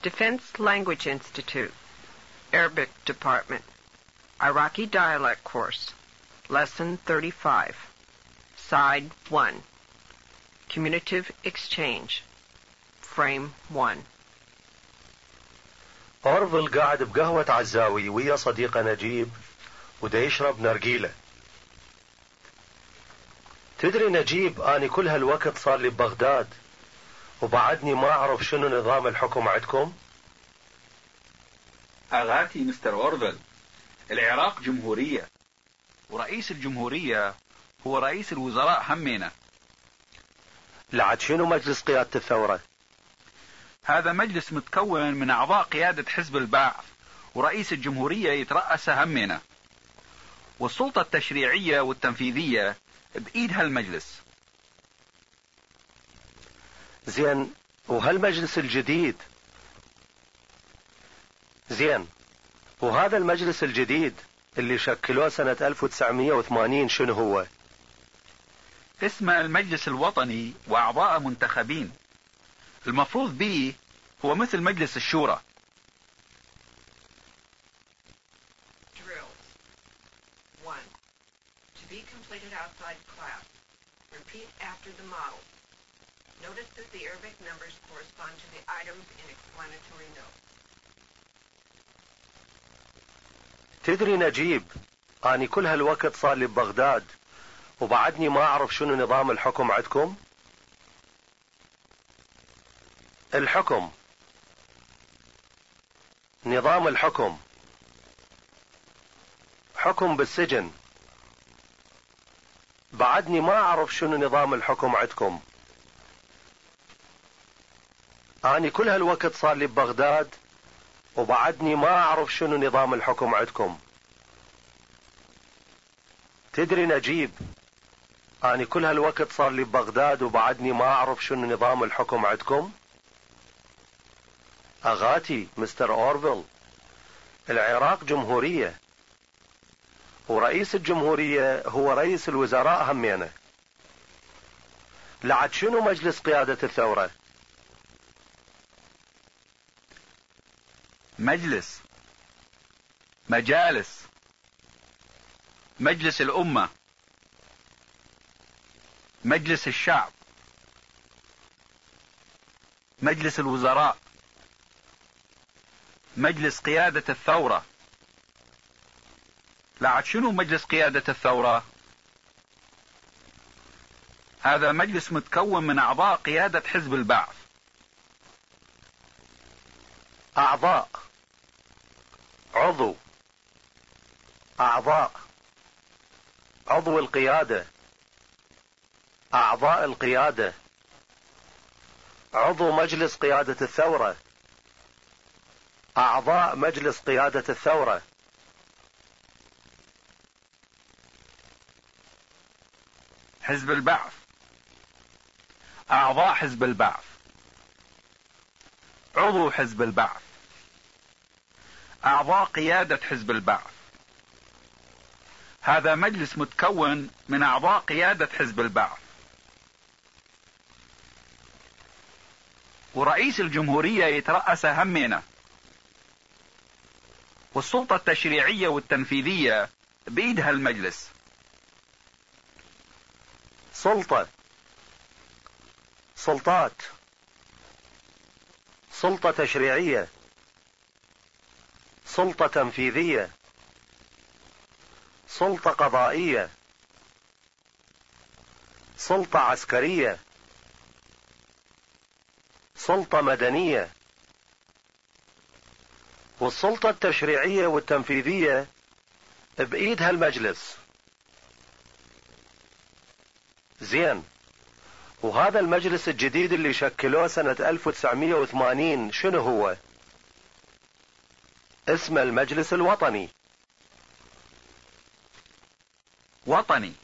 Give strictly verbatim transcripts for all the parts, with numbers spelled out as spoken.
Defense Language Institute, Arabic Department, Iraqi Dialect Course, Lesson thirty-five, Side one, Communicative Exchange, Frame one. أورفل قاعد بقهوة عزاوي ويا صديقه نجيب ودا يشرب نرجيلة. تدري نجيب أني كل هالوقت صار لي ببغداد وبعدني ما أعرف شنو نظام الحكم عندكم؟ أغاتي مستر أورفل، العراق جمهورية، ورئيس الجمهورية هو رئيس الوزراء همينة. لعد شنو مجلس قيادة الثورة؟ هذا مجلس متكون من أعضاء قيادة حزب البعث، ورئيس الجمهورية يترأس همينة، والسلطة التشريعية والتنفيذية بإيد هالمجلس. زين، وهالمجلس الجديد زين وهذا المجلس الجديد اللي شكلوه سنة ألف وتسعمية وثمانين شنو هو؟ اسمه المجلس الوطني وأعضاء منتخبين. المفروض به هو مثل مجلس الشورى. Drills. one. To be completed outside class. Repeat after the model. Notice that the Arabic numbers correspond to the items in explanatory notes. تدري نجيب أني كل هالوقت صار لي ببغداد وبعدني ما أعرف شنو نظام الحكم عندكم؟ الحكم، نظام الحكم، حكم بالسجن. بعدني ما أعرف شنو نظام الحكم عندكم. أني كل هالوقت صار لي ببغداد وبعدني ما أعرف شنو نظام الحكم عندكم. تدري نجيب أني كل هالوقت صار لي ببغداد وبعدني ما أعرف شنو نظام الحكم عندكم؟ أغاتي مستر أورفل، العراق جمهورية، ورئيس الجمهورية هو رئيس الوزراء همينة. لعد شنو مجلس قيادة الثورة؟ مجلس، مجالس، مجلس الأمة، مجلس الشعب، مجلس الوزراء، مجلس قيادة الثورة. لعد شنو مجلس قيادة الثورة؟ هذا مجلس متكون من أعضاء قيادة حزب البعث. أعضاء، عضو، أعضاء، عضو القيادة، أعضاء القيادة، عضو مجلس قيادة الثورة، أعضاء مجلس قيادة الثورة. حزب البعث، أعضاء حزب البعث، عضو حزب البعث، أعضاء قيادة حزب البعث. هذا مجلس متكون من أعضاء قيادة حزب البعث، ورئيس الجمهورية يترأس همينة، والسلطة التشريعية والتنفيذية بإيد هالمجلس. سلطة، سلطات، سلطة تشريعية، سلطة تنفيذية، سلطة قضائية، سلطة عسكرية، سلطة مدنية، والسلطة التشريعية والتنفيذية بإيد هالمجلس. زين، وهذا المجلس الجديد اللي شكلوه سنة ألف وتسعمية وثمانين شنو هو؟ اسمه المجلس الوطني. وطني،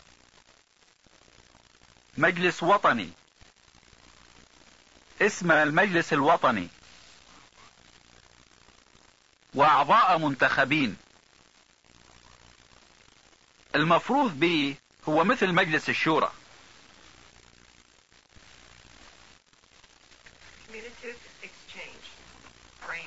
مجلس وطني، اسمه المجلس الوطني، وأعضاء منتخبين. المفروض به هو مثل مجلس الشورى. Communicative Exchange, Frame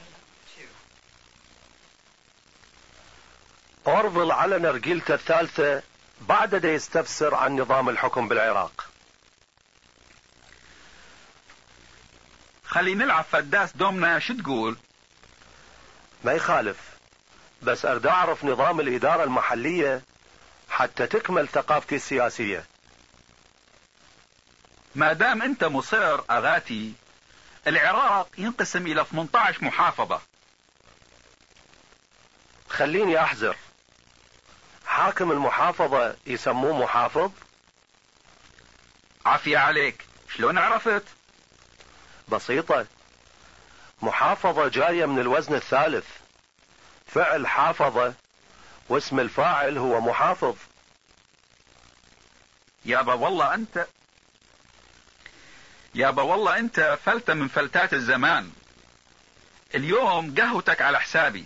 أورفل على نرجيلته الثالثة بعد دا يستفسر عن نظام الحكم بالعراق. خلي نلعب فداس دومنا، شو تقول؟ ما يخالف، بس أريد أعرف نظام الإدارة المحلية حتى تكمل ثقافتي السياسية. ما دام أنت مصر أغاتي، العراق ينقسم إلى ثمانية عشر محافظة. خليني أحذر، حاكم المحافظة يسموه محافظ؟ عافية عليك، شلون عرفت؟ بسيطة، محافظة جاية من الوزن الثالث، فعل حافظة واسم الفاعل هو محافظ. يابا والله أنت يابا والله أنت فلتة من فلتات الزمان. اليوم قهوتك على حسابي.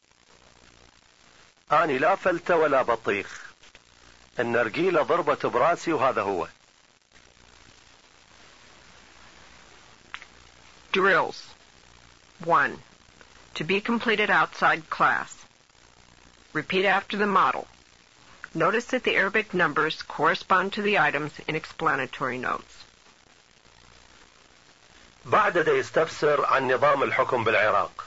أني لا فلتة ولا بطيخ، النرجيلة ضربت براسي وهذا هو. Drills. one. To be completed outside class. Repeat after the model. Notice that the Arabic numbers correspond to the items in explanatory notes. بعد دا يستفسر عن نظام الحكم بالعراق.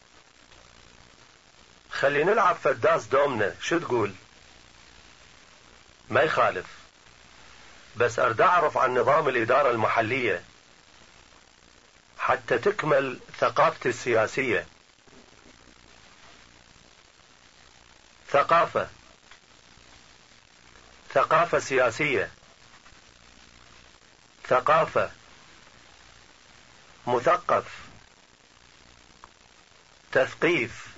خلي نلعب فداس دومنا، شو تقول؟ ما يخالف، بس أريد أعرف عن نظام الإدارة المحلية حتى تكمل ثقافتي السياسية. ثقافة، ثقافة سياسية، ثقافة، مثقف، تثقيف،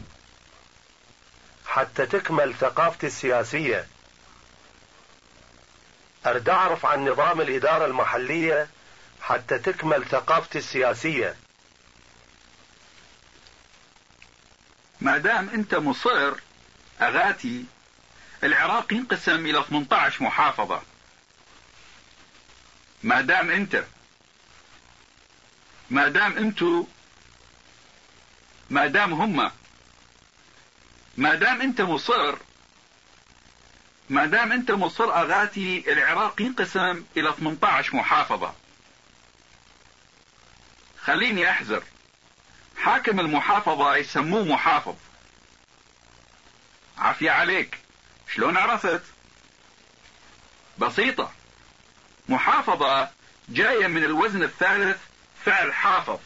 حتى تكمل ثقافتي السياسية. أريد أعرف عن نظام الإدارة المحلية حتى تكمل ثقافتي السياسية. ما دام أنت مصر أغاتي، العراق ينقسم إلى ثمانية عشر محافظة. ما دام أنت ما دام أنتو ما دام هما ما دام أنت مصر ما دام أنت مصر أغاتي، العراق ينقسم إلى ثمانية عشر محافظة. خليني أحذر، حاكم المحافظة يسموه محافظ. عافية عليك، شلون عرفت؟ بسيطة، محافظة جاية من الوزن الثالث، فعل حافظ،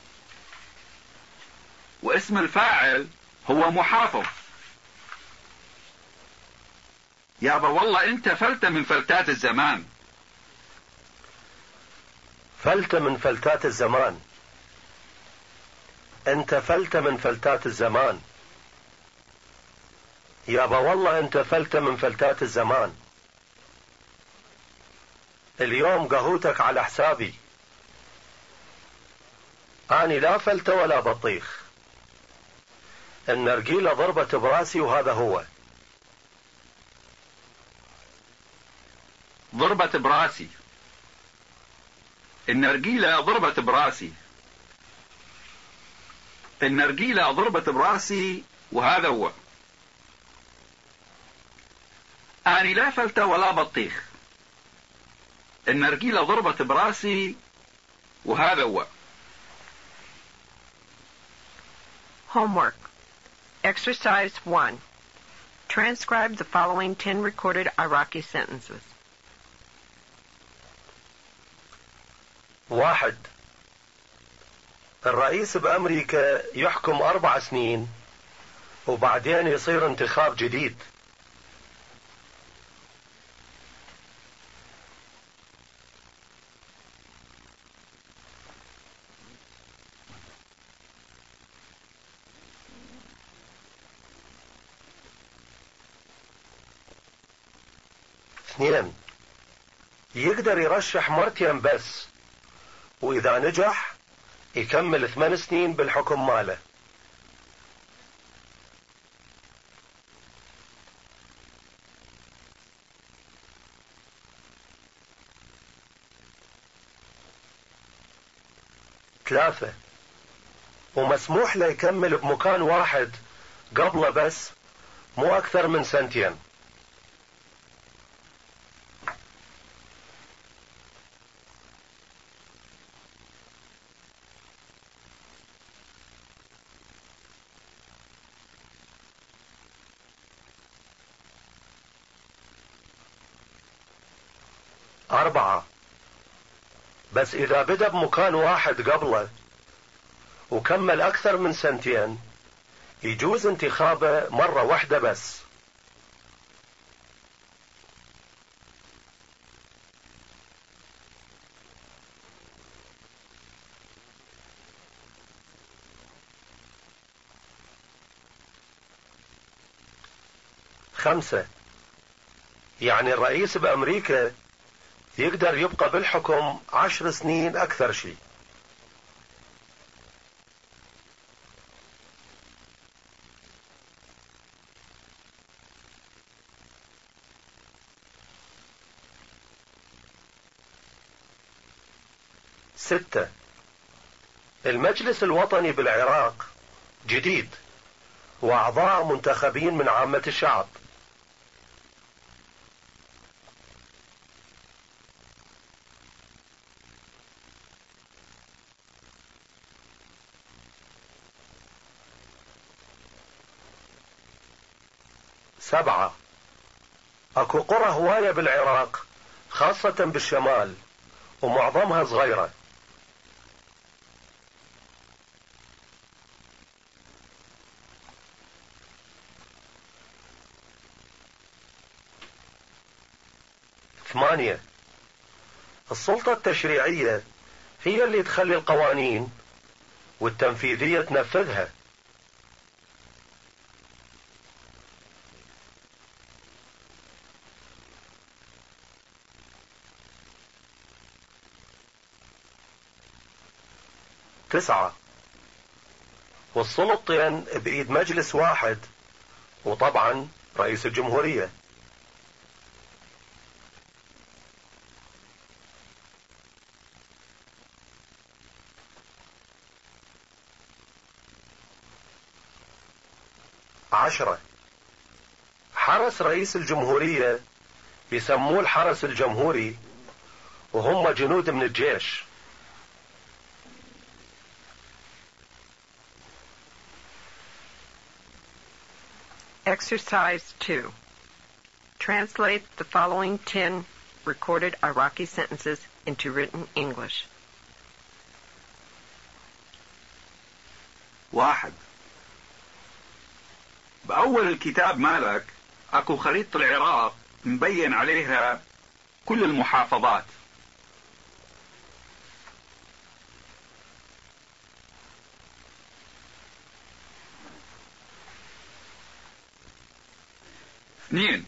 واسم الفاعل هو محافظ. يابا والله انت فلتة من فلتات الزمان. فلتة من فلتات الزمان، انت فلتة من فلتات الزمان. يابا والله انت فلتة من فلتات الزمان. اليوم قهوتك على حسابي. اني لا فلتة ولا بطيخ، النرجيلة ضربت براسي وهذا هو. ضربت براسي، النرجيلة ضربت براسي، النرجيلة ضربت براسي وهذا هو. أني لا فلتة ولا بطيخ، النرجيلة ضربت براسي وهذا هو. Homework. Exercise one. Transcribe the following ten recorded Iraqi sentences. واحد. الرئيس بأمريكا يحكم أربع سنين وبعدين يصير انتخاب جديد. اثنين. يقدر يرشح مرتين بس، وإذا نجح يكمل ثمان سنين بالحكم ماله. ثلاثة. ومسموح له يكمل بمكان واحد قبله بس، مو أكثر من سنتين. أربعة، بس إذا بدأ بمكان واحد قبله وكمل أكثر من سنتين يجوز انتخابه مرة واحدة بس. خمسة، يعني الرئيس بأمريكا يقدر يبقى بالحكم عشر سنين أكثر شيء. ستة، المجلس الوطني بالعراق جديد وأعضاء منتخبين من عامة الشعب. سبعة، اكو قرى هواية بالعراق خاصة بالشمال ومعظمها صغيرة. ثمانية، السلطة التشريعية هي اللي تخلي القوانين والتنفيذية تنفذها. تسعة، والسلطتين بإيد مجلس واحد وطبعا رئيس الجمهورية. عشرة، حرس رئيس الجمهورية يسموه الحرس الجمهوري وهم جنود من الجيش. Exercise two. Translate the following ten recorded Iraqi sentences into written English. واحد، بأول الكتاب مالك أكو خريطة العراق مبين عليها كل المحافظات. اثنين،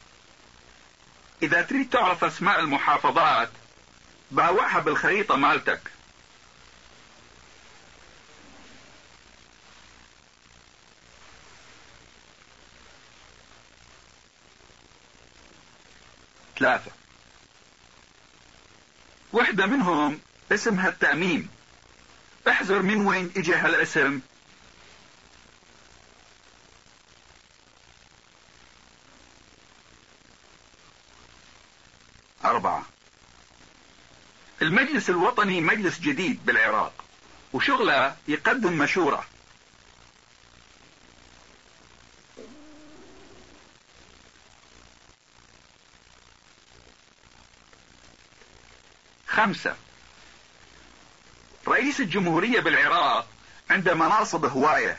إذا تريد تعرف أسماء المحافظات باوعها بالخريطة مالتك. ثلاثة، وحدة منهم اسمها التأميم، احذر من وين اجى هالاسم. أربعة، المجلس الوطني مجلس جديد بالعراق وشغله يقدم مشورة. خمسة، رئيس الجمهورية بالعراق عنده مناصب هواية.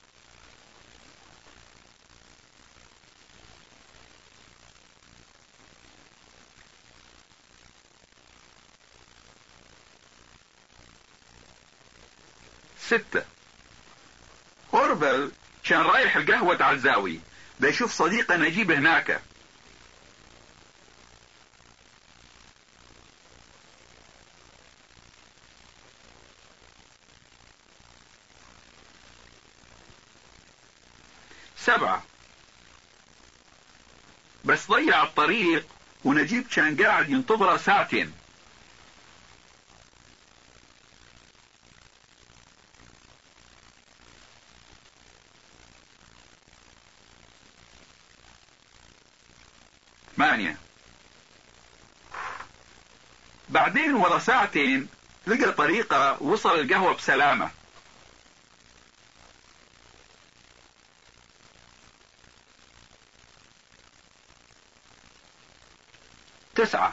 ستة، أوربل كان رايح القهوة على الزاوية بيشوف صديقه نجيب هناك. سبعة، بس ضيع الطريق ونجيب كان قاعد ينتظره ساعتين. ثمانية. بعدين ورا ساعتين لقى طريقة وصل القهوة بسلامة. تسعة.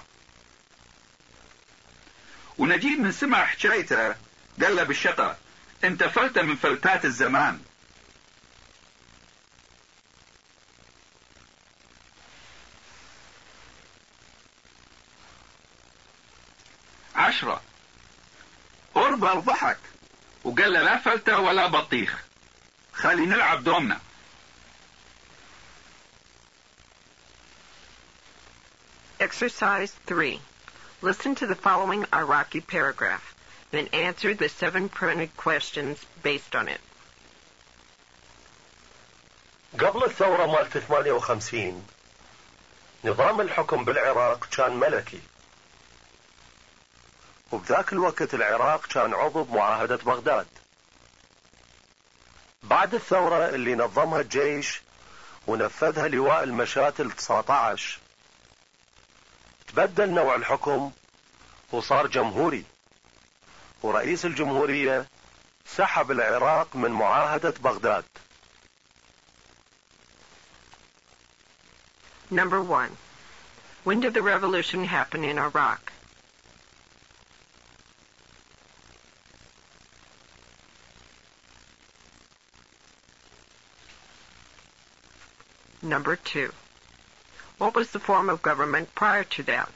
ونجيب من سمع حكايته قال له بالشقة: انت فلتة من فلتات الزمان. عشرة. أوربل ضحك وقال له: لا فلتة ولا بطيخ، خلي نلعب دومنا. Exercise three. Listen to the following Iraqi paragraph, then answer the seven printed questions based on it. قبل الثورة مالت ثمانية وخمسين نظام الحكم بالعراق كان ملكي، وبذاك الوقت العراق كان عضو بمعاهدة بغداد. بعد الثورة اللي نظمها الجيش ونفذها لواء المشاتل تسعة عشر تبدل نوع الحكم وصار جمهوري، ورئيس الجمهورية سحب العراق من معاهدة بغداد. Number one. When did the revolution happen in Iraq? Number two. What was the form of government prior to that?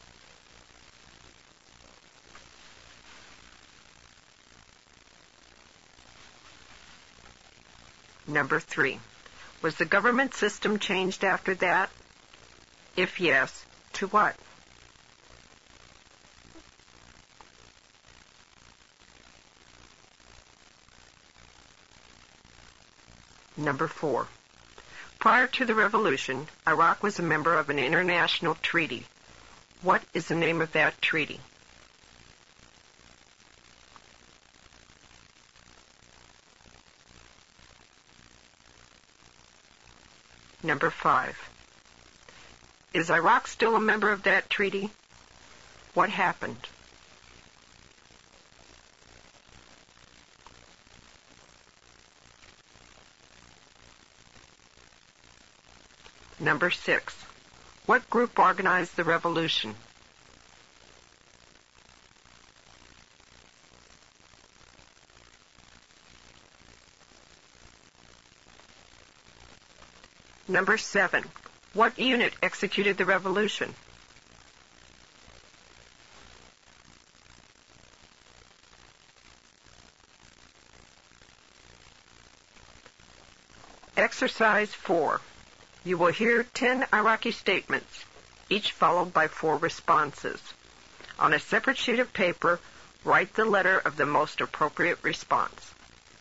Number three. Was the government system changed after that? If yes, to what? Number four. Prior to the revolution, Iraq was a member of an international treaty. What is the name of that treaty? Number five. Is Iraq still a member of that treaty? What happened? Number six. What group organized the revolution? Number seven. What unit executed the revolution? Exercise four. You will hear ten Iraqi statements, each followed by four responses. On a separate sheet of paper, write the letter of the most appropriate response.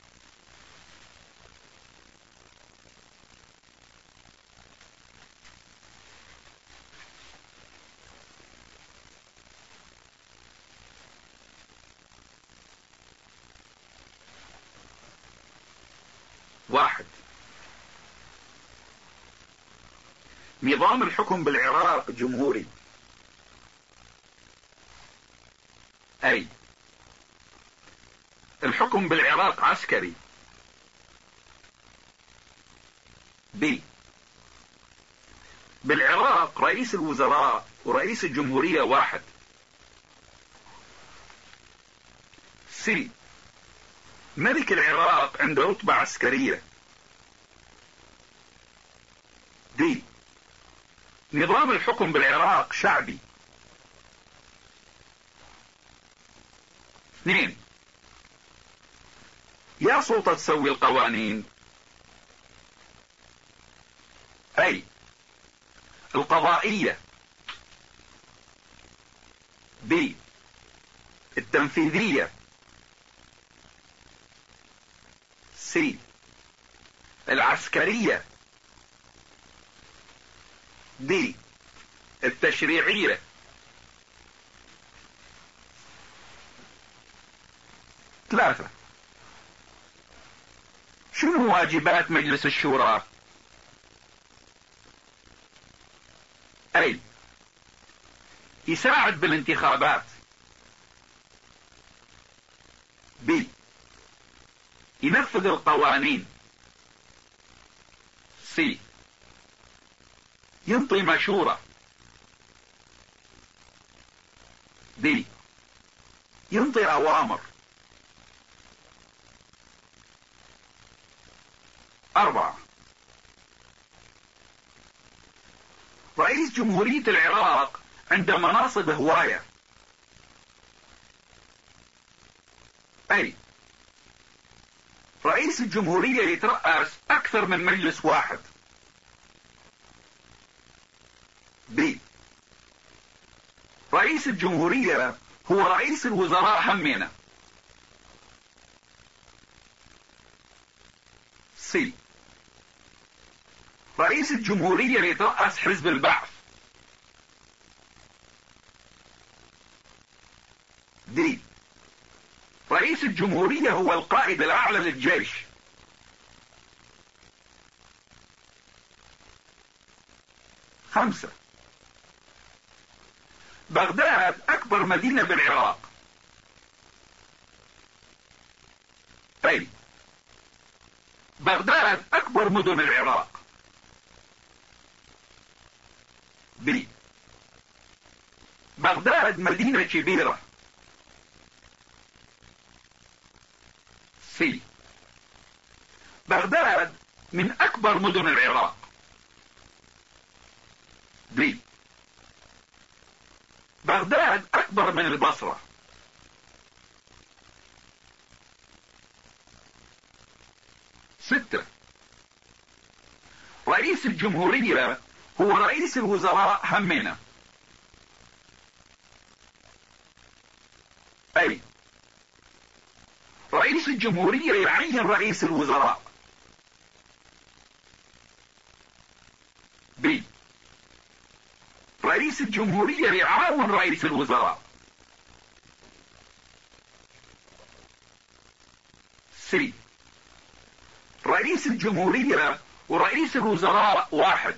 واحد. نظام الحكم بالعراق جمهوري. أي. الحكم بالعراق عسكري. بي. بالعراق رئيس الوزراء ورئيس الجمهورية واحد. سي. ملك العراق عنده رتبة عسكرية. دي. نظام الحكم بالعراق شعبي. اثنين. يا سلطة تسوي القوانين. أي. القضائية. بي. التنفيذية. سي. العسكرية. دي. التشريعية. ثلاثة. شنو واجبات مجلس الشورى؟ أي يساعد بالانتخابات. ب ينفذ القوانين. س ينطي مشورة. د ينطي أوامر. أربعة رئيس جمهورية العراق عنده مناصب هواية. أي رئيس الجمهورية يترأس أكثر من مجلس واحد. ب رئيس الجمهورية هو رئيس الوزراء همينة. س رئيس الجمهورية يترأس حزب البعث. د رئيس الجمهورية هو القائد الأعلى للجيش. خمسة بغداد أكبر مدينة بالعراق. أي بغداد أكبر مدن العراق. ب بغداد مدينة كبيرة. س بغداد من أكبر مدن العراق. د بغداد أكبر من البصرة. ستة رئيس الجمهورية هو رئيس الوزراء همينة. أي رئيس الجمهورية يعين رئيس الوزراء. ب رئيس الجمهورية يعاون رئيس الوزراء. س رئيس الجمهورية ورئيس الوزراء واحد.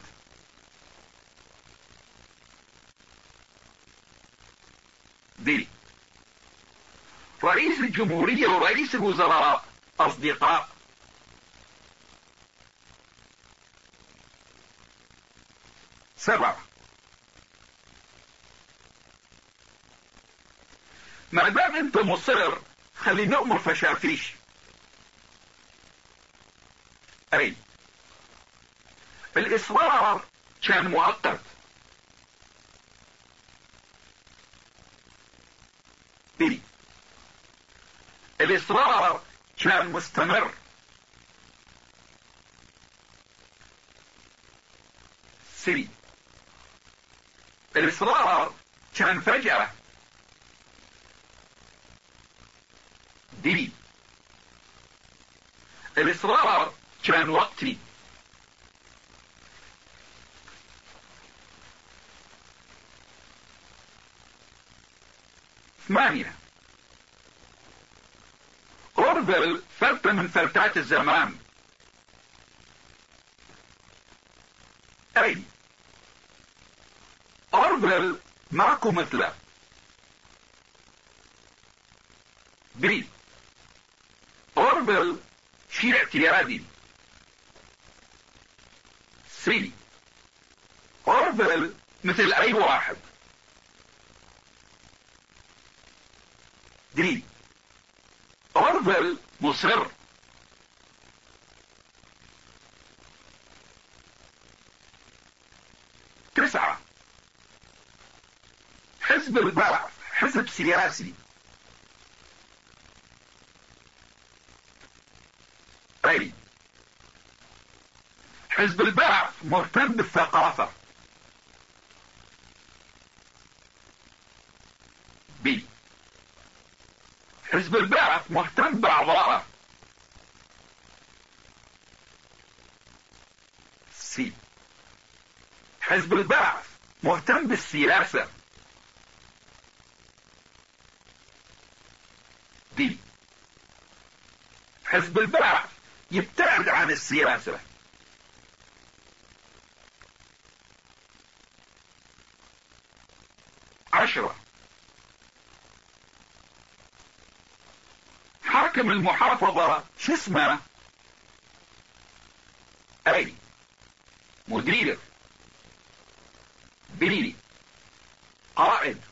د رئيس الجمهورية ورئيس الوزراء أصدقاء. سبعة ما دام انت مصر خلينا نؤمر فشافيش. أي الإصرار كان مؤقت. ب الإصرار كان مستمر. س الإصرار كان فجأة. د الإصرار كان وقتي. ثمانية أورفيل فلتة من فلتات الزمان. أي أورفيل ماكو مثله. ب أورفيل شيء اعتيادي. س أورفيل مثل أي واحد. د أورفيل مصر. تسعة حزب البعث حزب سياسي. أي حزب البعث مهتم بالثقافة. ب حزب البعث مهتم بأعضائه. س حزب البعث مهتم بالسياسة. د حزب البعث يبتعد عن السياسة. عشرة. حاكم المحافظة شو اسمه؟ أي مدير، بي قائد،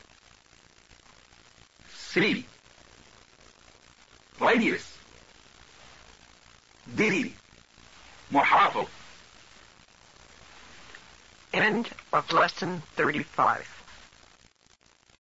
سي رئيس، دي محافظ. End of lesson thirty-five.